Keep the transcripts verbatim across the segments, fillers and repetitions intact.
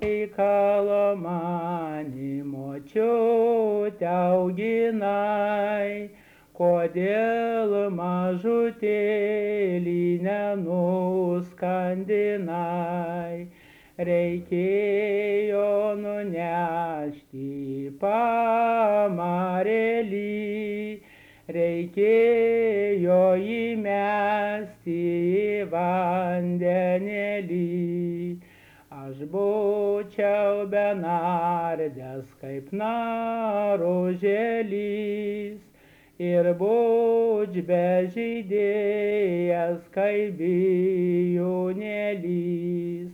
reikalo mani močiute auginai, kodėl mažutėlį nenuskandinai. Reikėjo nunešti į pamarėlį, reikėjo įmesti į vandenėlį. Aš būčiau benardęs kaip naružėlis ir bučbežydėjęs kaip bijūnėlis.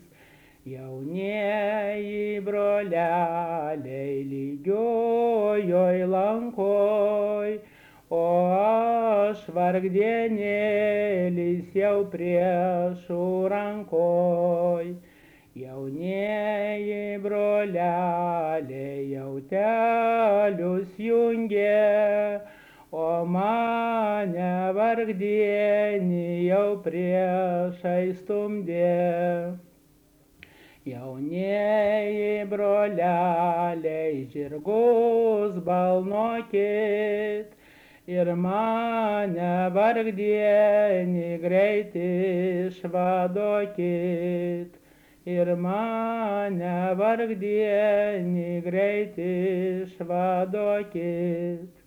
Jaunieji broleliai lygiojoj lankoj, o aš vargdienėlis jau priešų rankoj. Jaunieji broleliai jautelius jungė, o mane vargdienį jau priešai stumdė. Jaunieji broleliai žirgus balnokit ir mane vargdienį greit išvaduokit. Ir mane vargdienį greit išvaduokit.